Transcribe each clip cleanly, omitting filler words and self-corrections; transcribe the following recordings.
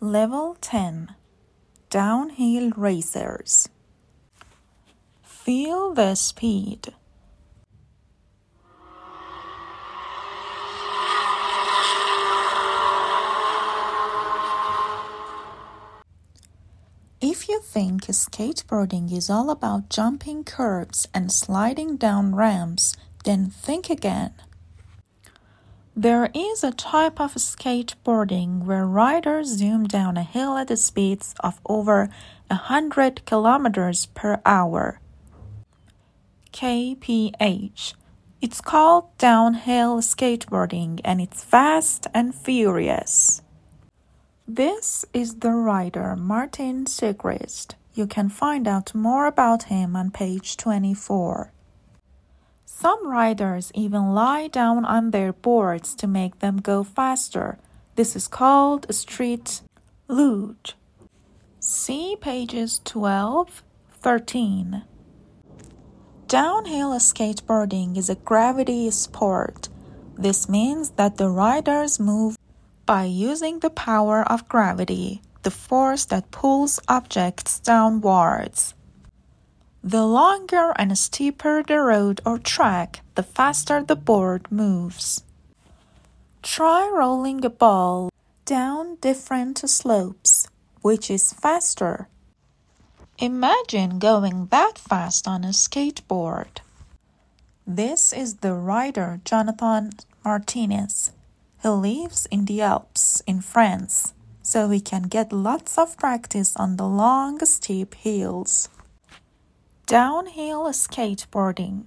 Level 10 Downhill Racers. Feel the speed. If you think skateboarding is all about jumping curbs and sliding down ramps, then think again. There is a type of skateboarding where riders zoom down a hill at the speeds of over 100 kilometers per hour. kph. It's called downhill skateboarding and it's fast and furious. This is the rider Martin Sigrist. You can find out more about him on page 24. Some riders even lie down on their boards to make them go faster. This is called a street luge. See pages 12, 13. Downhill skateboarding is a gravity sport. This means that the riders move by using the power of gravity, the force that pulls objects downwards. The longer and steeper the road or track, the faster the board moves. Try rolling a ball down different slopes. Which is faster? Imagine going that fast on a skateboard. This is the rider Jonathan Martinez. He lives in the Alps in France, so he can get lots of practice on the long, steep hills. Downhill skateboarding.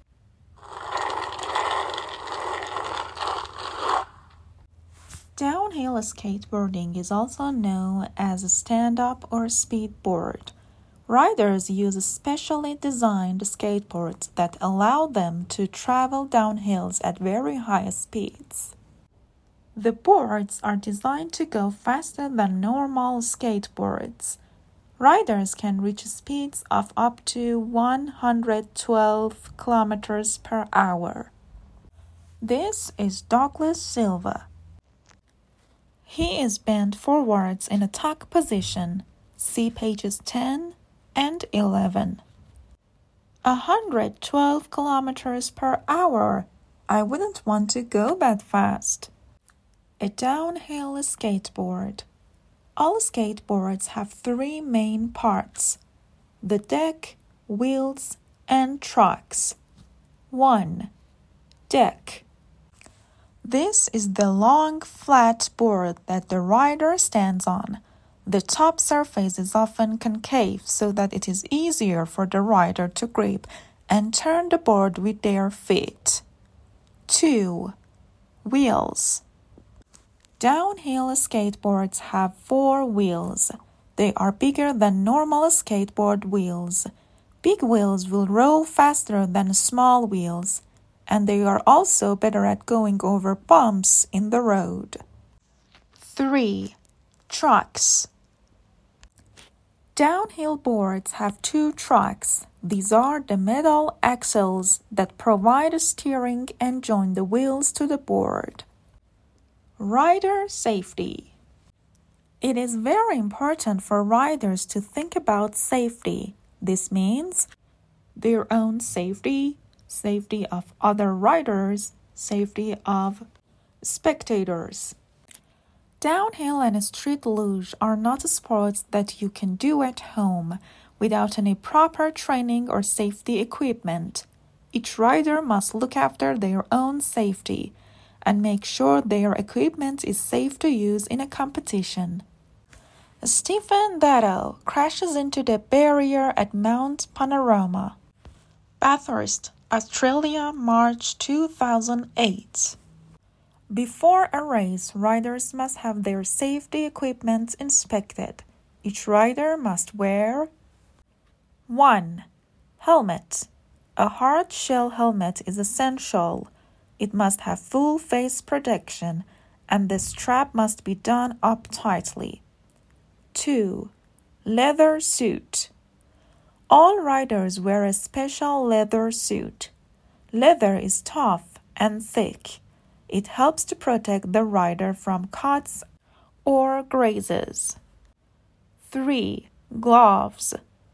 Downhill skateboarding is also known as a stand-up or speedboard. Riders use specially designed skateboards that allow them to travel down hills at very high speeds. The boards are designed to go faster than normal skateboards. Riders can reach speeds of up to 112 kilometers per hour. This is Douglas Silva. He is bent forwards in a tuck position. See pages 10 and 11. 112 kilometers per hour. I wouldn't want to go that fast. A downhill skateboard. All skateboards have three main parts: the deck, wheels, and trucks. 1. Deck. This is the long, flat board that the rider stands on. The top surface is often concave so that it is easier for the rider to grip and turn the board with their feet. 2. Wheels. Downhill skateboards have 4 wheels. They are bigger than normal skateboard wheels. Big wheels will roll faster than small wheels, and they are also better at going over bumps in the road. 3. Trucks. Downhill boards have 2 trucks. These are the metal axles that provide steering and join the wheels to the board. Rider safety. It is very important for riders to think about safety. This means their own safety, safety of other riders, safety of spectators. Downhill and street luge are not sports that you can do at home without any proper training or safety equipment. Each rider must look after their own safety and make sure their equipment is safe to use in a competition. Stephen Daddo crashes into the barrier at Mount Panorama. Bathurst, Australia, March 2008. Before a race, riders must have their safety equipment inspected. Each rider must wear 1. Helmet. A hard shell helmet is essential. It must have full face protection, and the strap must be done up tightly. 2. Leather suit. All riders wear a special leather suit. Leather is tough and thick. It helps to protect the rider from cuts or grazes. 3. Gloves.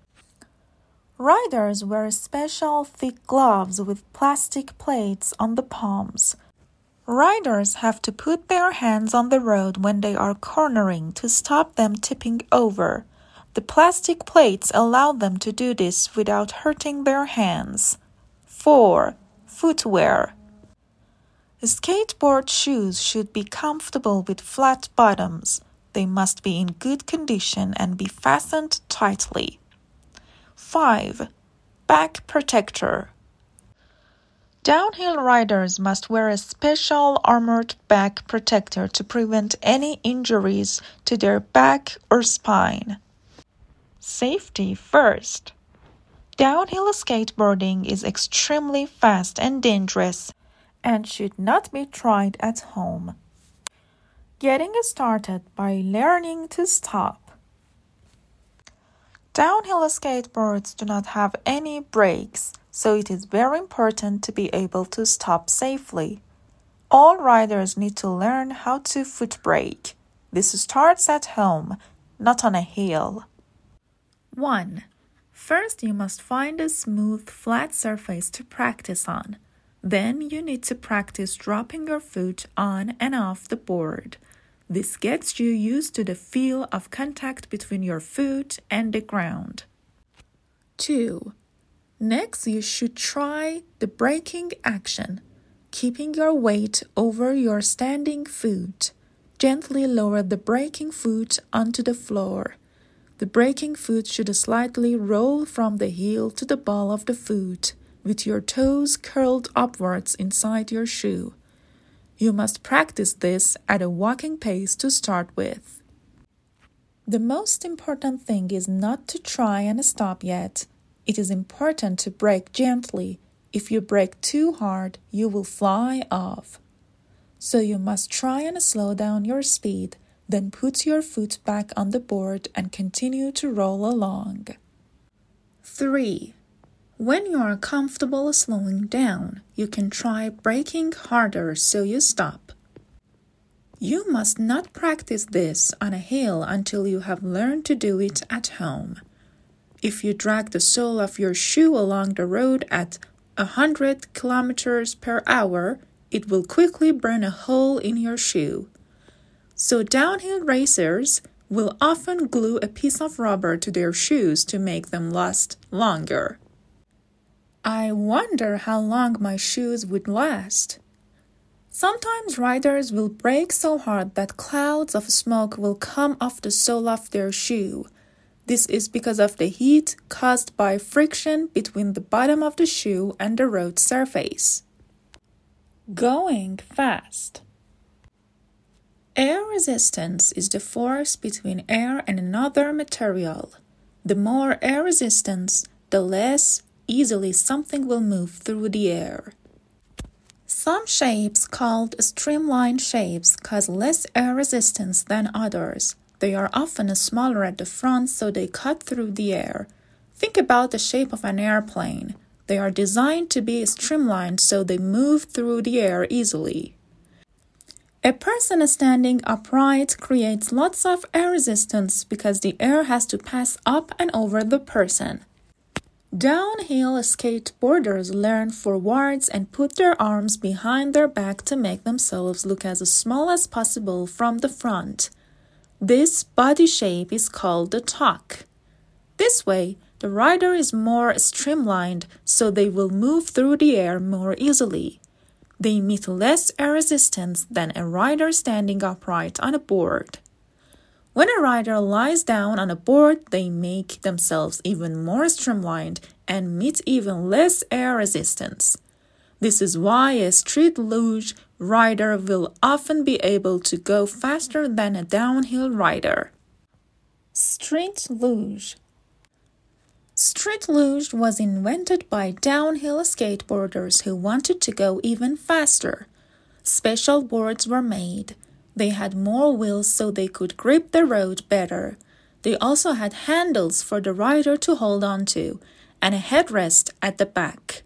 Riders wear special thick gloves with plastic plates on the palms. Riders have to put their hands on the road when they are cornering to stop them tipping over. The plastic plates allow them to do this without hurting their hands. 4. Footwear. Skateboard shoes should be comfortable with flat bottoms. They must be in good condition and be fastened tightly. 5. Back protector. Downhill riders must wear a special armored back protector to prevent any injuries to their back or spine. Safety first. Downhill skateboarding is extremely fast and dangerous and should not be tried at home. Getting started by learning to stop. Downhill skateboards do not have any brakes, so it is very important to be able to stop safely. All riders need to learn how to foot brake. This starts at home, not on a hill. 1. First, you must find a smooth, flat surface to practice on. Then you need to practice dropping your foot on and off the board. This gets you used to the feel of contact between your foot and the ground. 2. Next, you should try the braking action, keeping your weight over your standing foot. Gently lower the braking foot onto the floor. The braking foot should slightly roll from the heel to the ball of the foot, with your toes curled upwards inside your shoe. You must practice this at a walking pace to start with. The most important thing is not to try and stop yet. It is important to brake gently. If you brake too hard, you will fly off. So you must try and slow down your speed, then put your foot back on the board and continue to roll along. 3. When you are comfortable slowing down, you can try braking harder so you stop. You must not practice this on a hill until you have learned to do it at home. If you drag the sole of your shoe along the road at 100 kilometers per hour, it will quickly burn a hole in your shoe. So downhill racers will often glue a piece of rubber to their shoes to make them last longer. I wonder how long my shoes would last. Sometimes riders will brake so hard that clouds of smoke will come off the sole of their shoe. This is because of the heat caused by friction between the bottom of the shoe and the road surface. Going fast. Air resistance is the force between air and another material. The more air resistance, the less easily something will move through the air. Some shapes called streamline shapes cause less air resistance than others. They are often smaller at the front so they cut through the air. Think about the shape of an airplane. They are designed to be streamlined so they move through the air easily. A person standing upright creates lots of air resistance because the air has to pass up and over the person. Downhill skateboarders learn forwards and put their arms behind their back to make themselves look as small as possible from the front. This body shape is called the tuck. This way, the rider is more streamlined, so they will move through the air more easily. They meet less air resistance than a rider standing upright on a board. When a rider lies down on a board, they make themselves even more streamlined and meet even less air resistance. This is why a street luge rider will often be able to go faster than a downhill rider. Street luge. Street luge was invented by downhill skateboarders who wanted to go even faster. Special boards were made. They had more wheels so they could grip the road better. They also had handles for the rider to hold on to and a headrest at the back.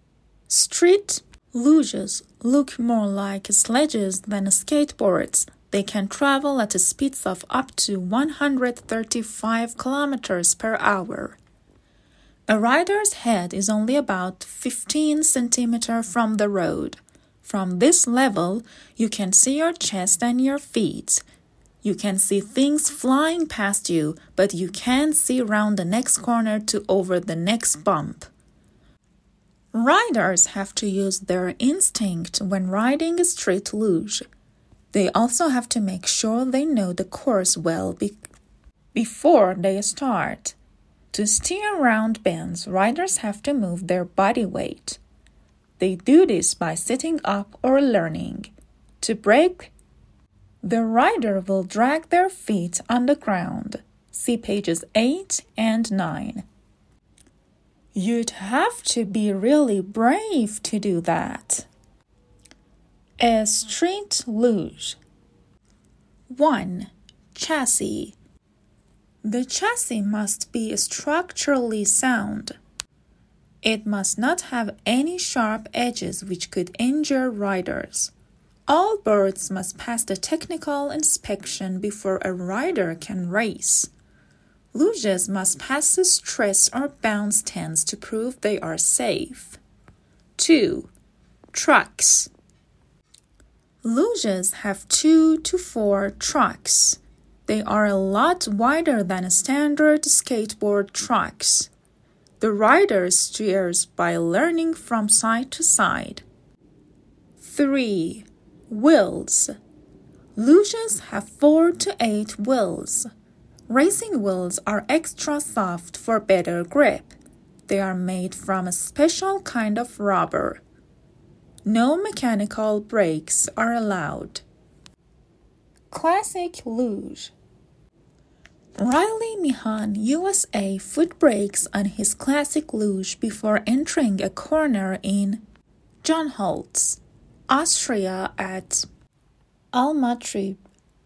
Street luges look more like sledges than skateboards. They can travel at speeds of up to 135 kilometers per hour. A rider's head is only about 15 centimeters from the road. From this level, you can see your chest and your feet. You can see things flying past you, but you can't see around the next corner to over the next bump. Riders have to use their instinct when riding a street luge. They also have to make sure they know the course well before they start. To steer around bends, riders have to move their body weight. They do this by sitting up or leaning. To brake, the rider will drag their feet on the ground. See pages 8 and 9. You'd have to be really brave to do that. A street luge. 1. Chassis. The chassis must be structurally sound. It must not have any sharp edges which could injure riders. All boards must pass the technical inspection before a rider can race. Luges must pass the stress or bounce tests to prove they are safe. 2. Trucks. Luges have 2 to 4 trucks. They are a lot wider than standard skateboard trucks. The rider steers by leaning from side to side. 3. Wheels. Luges have 4 to 8 wheels. Racing wheels are extra soft for better grip. They are made from a special kind of rubber. No mechanical brakes are allowed. Classic luge. Riley Meehan, USA, foot brakes on his classic luge before entering a corner in John Holtz, Austria at Almaty,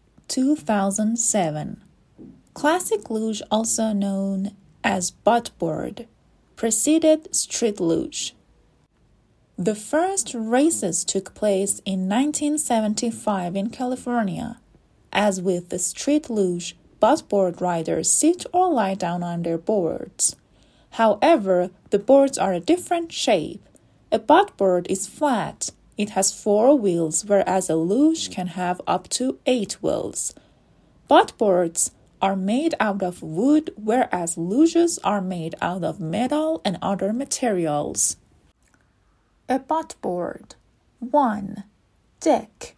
2007. Classic luge, also known as buttboard, preceded street luge. The first races took place in 1975 in California. As with the street luge, buttboard riders sit or lie down on their boards. However, the boards are a different shape. A buttboard is flat. It has 4 wheels, whereas a luge can have up to 8 wheels. Buttboards are made out of wood, whereas luges are made out of metal and other materials. A buttboard. 1. Deck.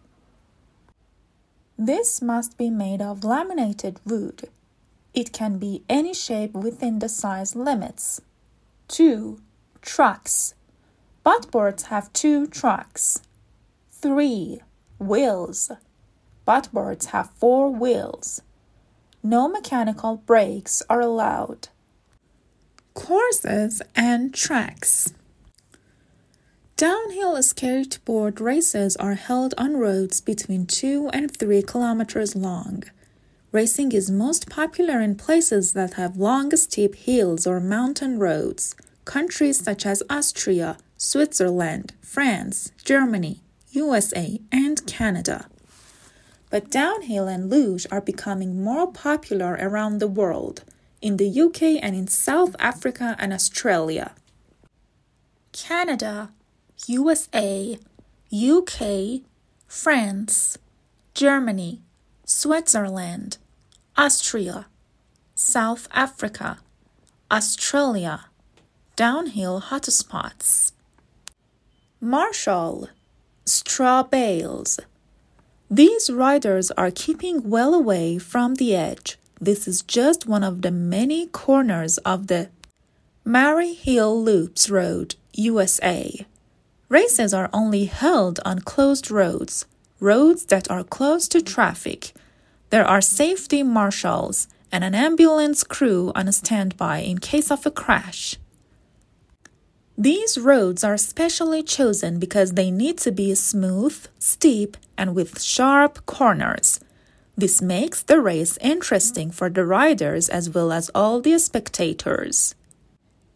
This must be made of laminated wood. It can be any shape within the size limits. 2. Trucks. Buttboards have 2 trucks. 3. Wheels. Buttboards have 4 wheels. No mechanical brakes are allowed. Courses and tracks. Downhill skateboard races are held on roads between 2 and 3 kilometers long. Racing is most popular in places that have long, steep hills or mountain roads. Countries such as Austria, Switzerland, France, Germany, USA, and Canada. But downhill and luge are becoming more popular around the world, in the UK and in South Africa and Australia. Canada, USA, UK, France, Germany, Switzerland, Austria, South Africa, Australia. Downhill hotspots. Marshall, straw bales. These riders are keeping well away from the edge. This is just one of the many corners of the Murray Hill Loops Road, USA. Races are only held on closed roads that are close to traffic. There are safety marshals and an ambulance crew on standby in case of a crash. These roads are specially chosen because they need to be smooth, steep, and with sharp corners. This makes the race interesting for the riders as well as all the spectators.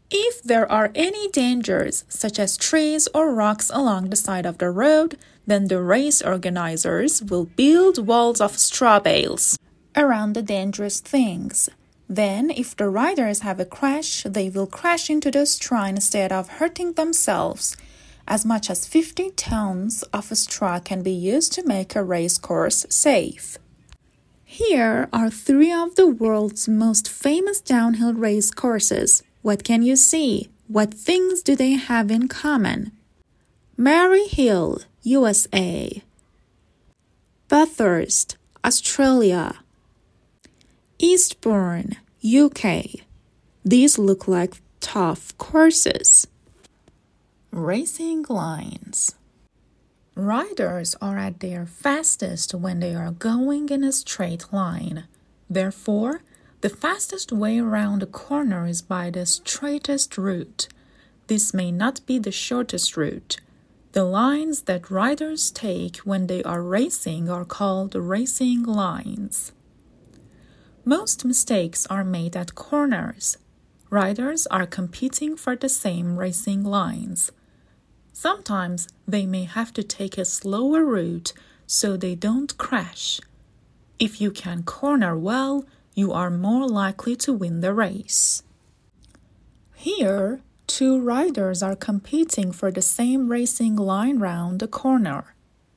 If there are any dangers, such as trees or rocks along the side of the road, then the race organizers will build walls of straw bales around the dangerous things. Then, if the riders have a crash, they will crash into the straw instead of hurting themselves. As much as 50 tons of straw can be used to make a race course safe. Here are 3 of the world's most famous downhill race courses. What can you see? What things do they have in common? Maryhill, USA. Bathurst, Australia. Eastbourne, UK. These look like tough courses. Racing lines. Riders are at their fastest when they are going in a straight line. Therefore, the fastest way around a corner is by the straightest route. This may not be the shortest route. The lines that riders take when they are racing are called racing lines. Most mistakes are made at corners. Riders are competing for the same racing lines. Sometimes they may have to take a slower route so they don't crash. If you can corner well, you are more likely to win the race. Here, 2 riders are competing for the same racing line round the corner.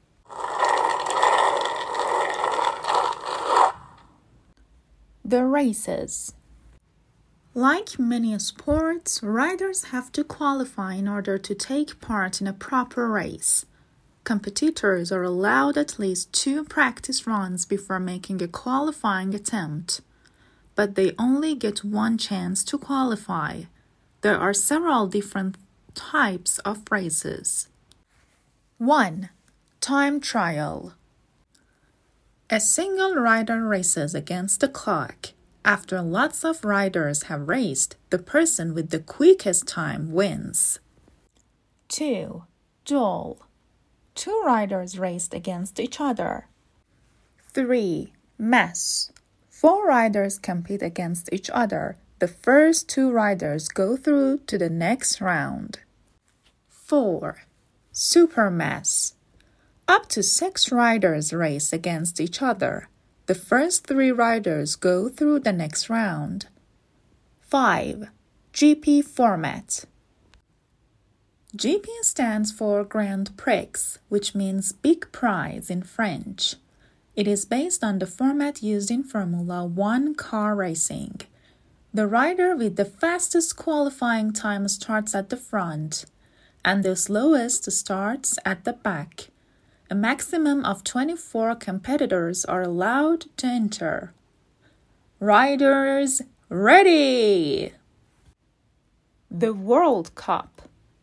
The races. Like many sports, riders have to qualify in order to take part in a proper race. Competitors are allowed at least 2 practice runs before making a qualifying attempt, but they only get 1 chance to qualify. There are several different types of races. 1. Time trial. A single rider races against the clock. After lots of riders have raced, the person with the quickest time wins. 2. Duel. 2 riders raced against each other. 3. Mess. 4 riders compete against each other. The first 2 riders go through to the next round. 4. Super mess. Up to 6 riders race against each other. The first 3 riders go through the next round. 5. GP format. GP stands for Grand Prix, which means big prize in French. It is based on the format used in Formula 1 car racing. The rider with the fastest qualifying time starts at the front, and the slowest starts at the back. A maximum of 24 competitors are allowed to enter. Riders, ready! The World Cup.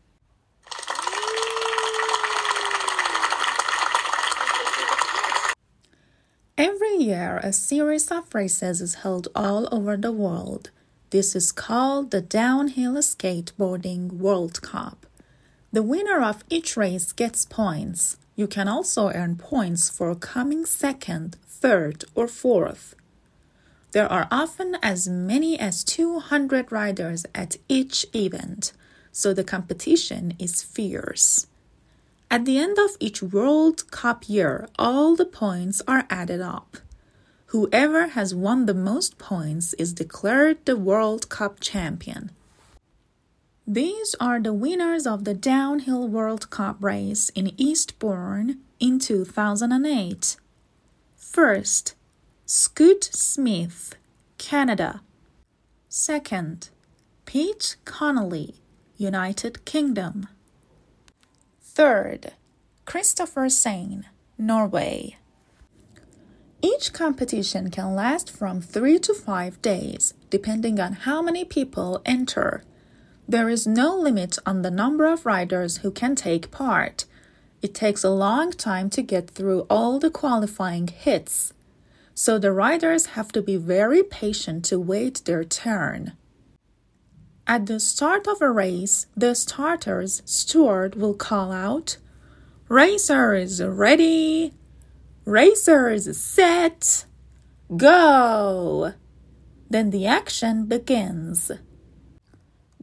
Every year, a series of races is held all over the world. This is called the Downhill Skateboarding World Cup. The winner of each race gets points. You can also earn points for coming second, third, or fourth. There are often as many as 200 riders at each event, so the competition is fierce. At the end of each World Cup year, all the points are added up. Whoever has won the most points is declared the World Cup champion. These are the winners of the Downhill World Cup race in Eastbourne in 2008. First, Scoot Smith, Canada. Second, Pete Connolly, United Kingdom. Third, Christopher Sane, Norway. Each competition can last from 3 to 5 days, depending on how many people enter. There is no limit on the number of riders who can take part. It takes a long time to get through all the qualifying hits, so the riders have to be very patient to wait their turn. At the start of a race, the starter's steward will call out, "Racers ready! Racers set! Go!" Then the action begins.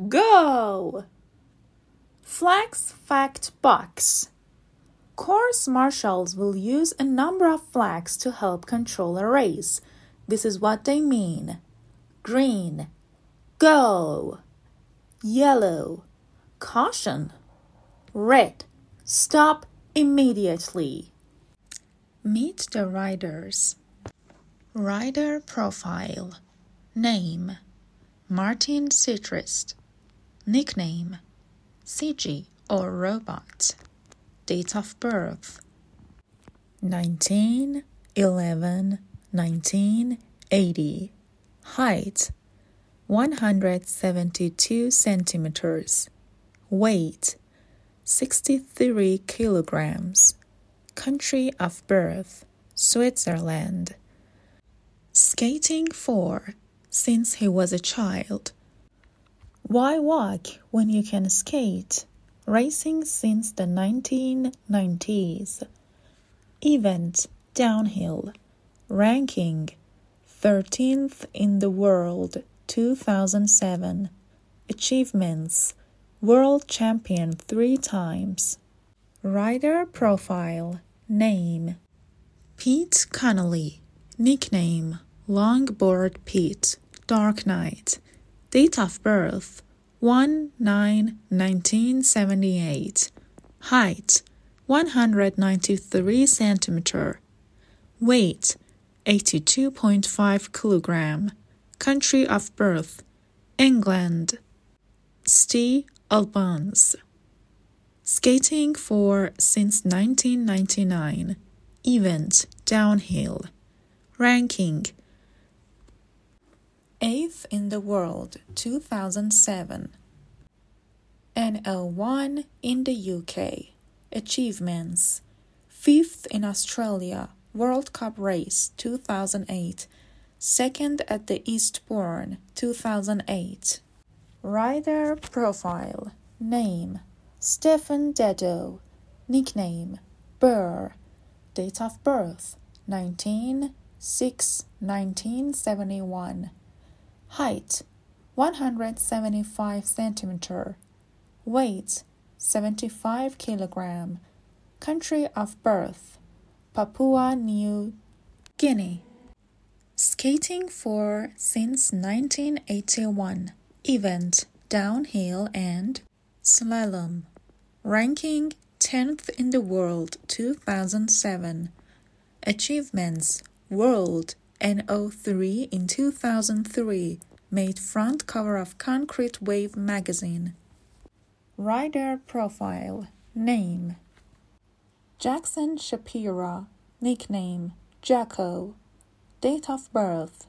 Go! Flags Fact Box. Course marshals will use a number of flags to help control a race. This is what they mean. Green, go. Yellow, caution. Red, stop immediately. Meet the riders. Rider profile. Name, Martin Citrist. Nickname, CG or Robot. Date of birth, 19/11/1980. Height, 172 centimeters. Weight, 63 kilograms. Country of birth, Switzerland. Skating for, since he was a child. Why walk when you can skate? Racing since the 1990s. Event, downhill. Ranking, 13th in the world, 2007. Achievements, world champion 3 times. Rider profile. Name, Pete Connolly. Nickname, Longboard Pete, Dark Knight. Date of birth, 1/9/1978. Height, 193 centimeter. Weight, 82.5 kilogram. Country of birth, England. St. Albans. Skating for since 1999. Event, downhill. Ranking, 8th in the world, 2007. NO1 in the UK. Achievements, 5th in Australia, World Cup race, 2008. 2nd at the Eastbourne, 2008. Rider profile. Name, Stefan Dedo. Nickname, Burr. Date of birth, 19/6/1971. Height, 175 centimeter. Weight, 75 kilogram. Country of birth, Papua New Guinea. Skating for since 1981. Event, downhill and slalom. Ranking, 10th in the world, 2007. Achievements, world, NO3 in 2003. Made front cover of Concrete Wave magazine. Rider profile. Name, Jackson Shapira. Nickname, Jacko. Date of birth,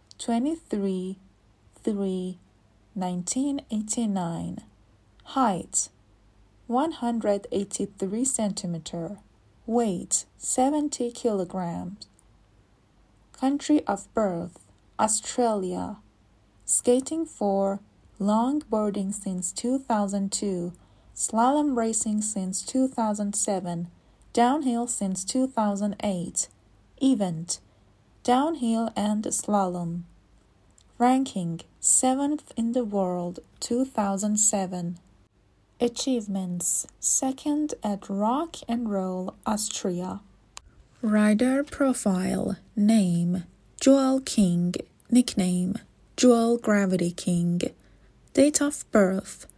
23/3/1989. Height, 183 centimeter. Weight, 70 kilograms. Country of birth, Australia. Skating for, longboarding since 2002. Slalom racing since 2007. Downhill since 2008. Event, downhill and slalom. Ranking, 7th in the world, 2007. Achievements, 2nd at Rock and Roll, Austria. Rider profile. Name, Joel King. Nickname, Joel Gravity King. Date of birth,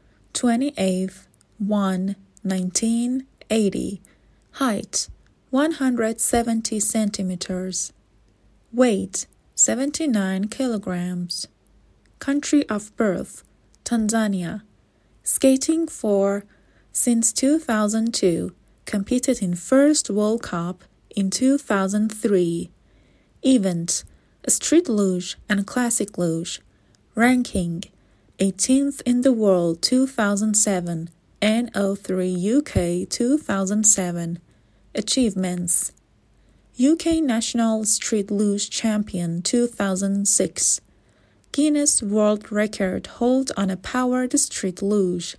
28/1/1980. Height, 170 centimeters. Weight, 79 kilograms. Country of birth, Tanzania. Skating for, since 2002. Competed in first World Cup in 2003. Event, street luge and classic luge. Ranking, 18th in the world, 2007. NO3 UK, 2007. Achievements, UK National Street Luge Champion, 2006. Guinness World Record hold on a powered street luge.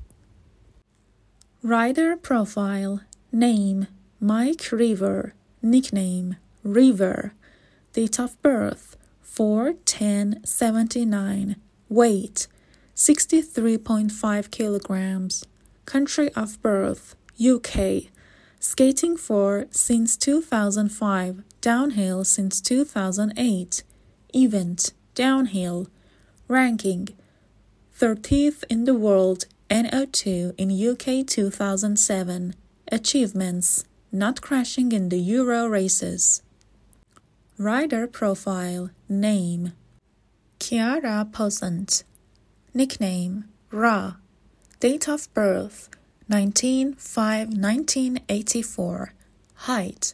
Rider profile. Name, Mike River. Nickname, River. Date of birth, 4/10/79. Weight, 63.5 kilograms. Country of birth, UK. Skating for since 2005, downhill since 2008. Event, downhill. Ranking, 30th in the world, NO2 in UK 2007. Achievements, not crashing in the Euro races. Rider profile, name, Chiara Posant. Nickname, Ra. Date of birth, 19/5/1984. Height,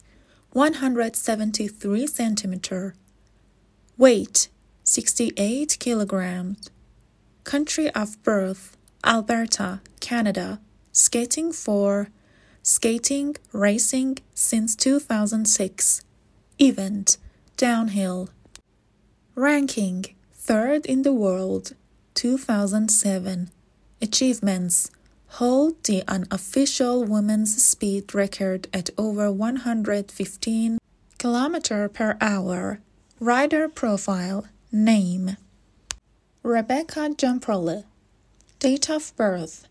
173 cm. Weight, 68 kilograms. Country of birth, Alberta, Canada. Skating for skating, racing since 2006. Event, downhill. Ranking, 3rd in the world, 2007. Achievements, hold the unofficial women's speed record at over 115 km/h. Rider profile, name, Rebecca Jumperle. Date of birth,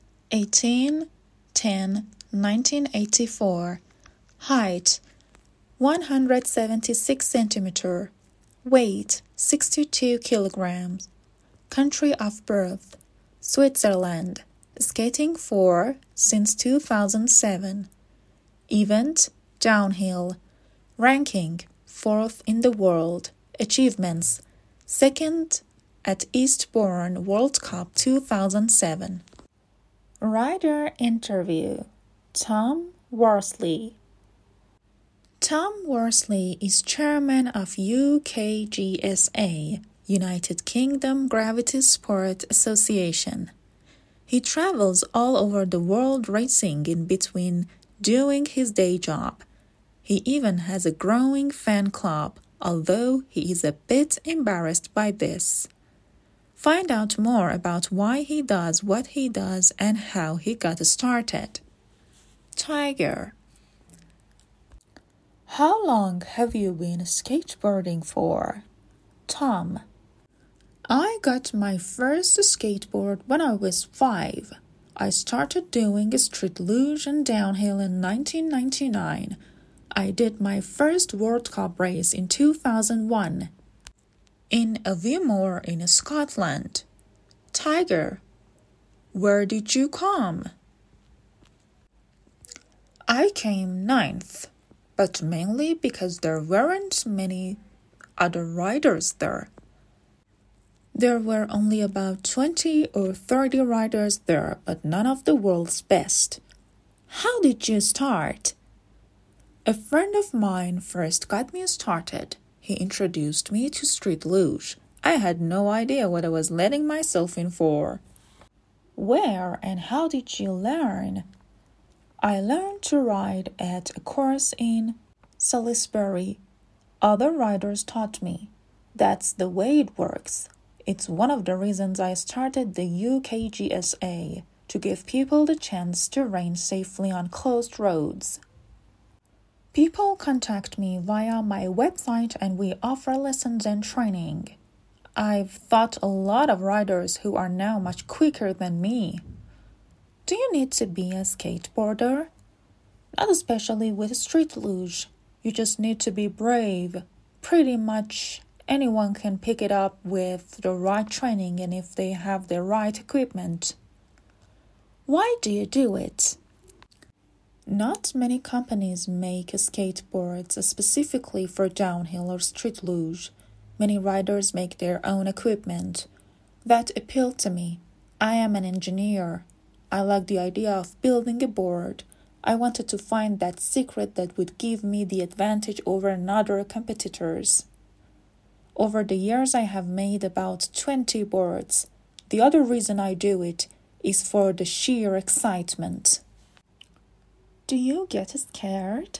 18/10/1984. Height, 176 cm. Weight, 62 kilograms. Country of birth, Switzerland. Skating for since 2007. Event, downhill. Ranking, 4th in the world. Achievements, 2nd at Eastbourne World Cup 2007. Rider interview, Tom Worsley. Tom Worsley is chairman of UKGSA, United Kingdom Gravity Sport Association. He travels all over the world racing in between doing his day job. He even has a growing fan club, although he is a bit embarrassed by this. Find out more about why he does what he does and how he got started. Tiger. How long have you been skateboarding for? Tom. I got my first skateboard when I was 5. I started doing street luge and downhill in 1999. I did my first World Cup race in 2001 in Aviemore in Scotland. Tiger. Where did you come? I came 9th, but mainly because there weren't many other riders there. There were only about 20 or 30 riders there, but none of the world's best. How did you start? A friend of mine first got me started. He introduced me to street luge. I had no idea what I was letting myself in for. Where and how did you learn? I learned to ride at a course in Salisbury. Other riders taught me. That's the way it works. It's one of the reasons I started the UKGSA, to give people the chance to race safely on closed roads. People contact me via my website and we offer lessons and training. I've taught a lot of riders who are now much quicker than me. Do you need to be a skateboarder? Not especially with street luge. You just need to be brave. Pretty much anyone can pick it up with the right training and if they have the right equipment. Why do you do it? Not many companies make skateboards specifically for downhill or street luge. Many riders make their own equipment. That appealed to me. I am an engineer. I like the idea of building a board. I wanted to find that secret that would give me the advantage over other competitors. Over the years, I have made about 20 boards. The other reason I do it is for the sheer excitement. Do you get scared?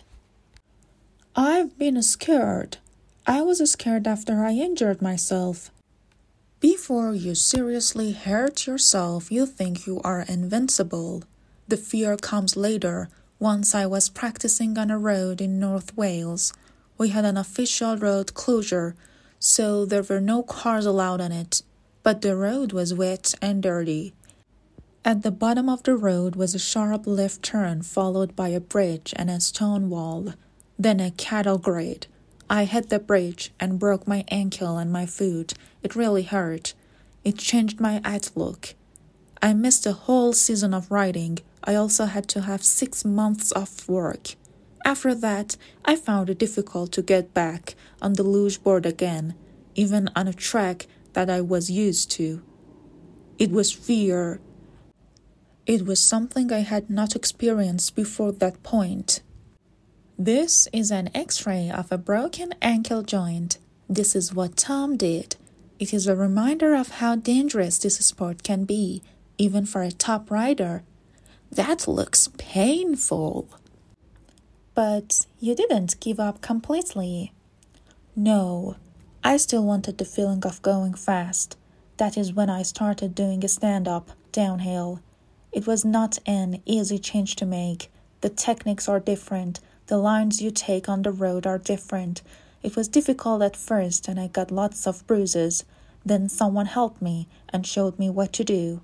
I've been scared. I was scared after I injured myself. Before you seriously hurt yourself, you think you are invincible. The fear comes later. Once I was practicing on a road in North Wales. We had an official road closure, so there were no cars allowed on it. but the road was wet and dirty. At the bottom of the road was a sharp left turn followed by a bridge and a stone wall, then a cattle grade. I hit the bridge and broke my ankle and my foot. It really hurt. It changed my outlook. I missed a whole season of riding. I also had to have 6 months off work. After that, I found it difficult to get back on the luge board again, even on a track that I was used to. It was fear. It was something I had not experienced before that point. This is an X-ray of a broken ankle joint. This is what Tom did. It is a reminder of how dangerous this sport can be, even for a top rider. That looks painful. But you didn't give up completely. No, I still wanted the feeling of going fast. That is when I started doing a stand-up, downhill. It was not an easy change to make. The techniques are different. The lines you take on the road are different. It was difficult at first and I got lots of bruises. Then someone helped me and showed me what to do.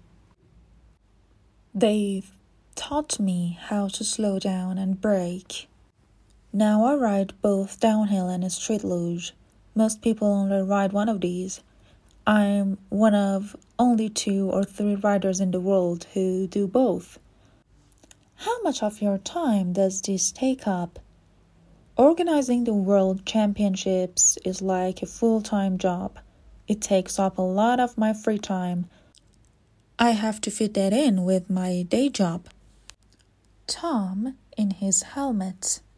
They taught me how to slow down and brake. Now I ride both downhill and a street luge. Most people only ride one of these. I'm one of only 2 or 3 riders in the world who do both. How much of your time does this take up? Organizing the World Championships is like a full-time job. It takes up a lot of my free time. I have to fit that in with my day job. Tom, in his helmet.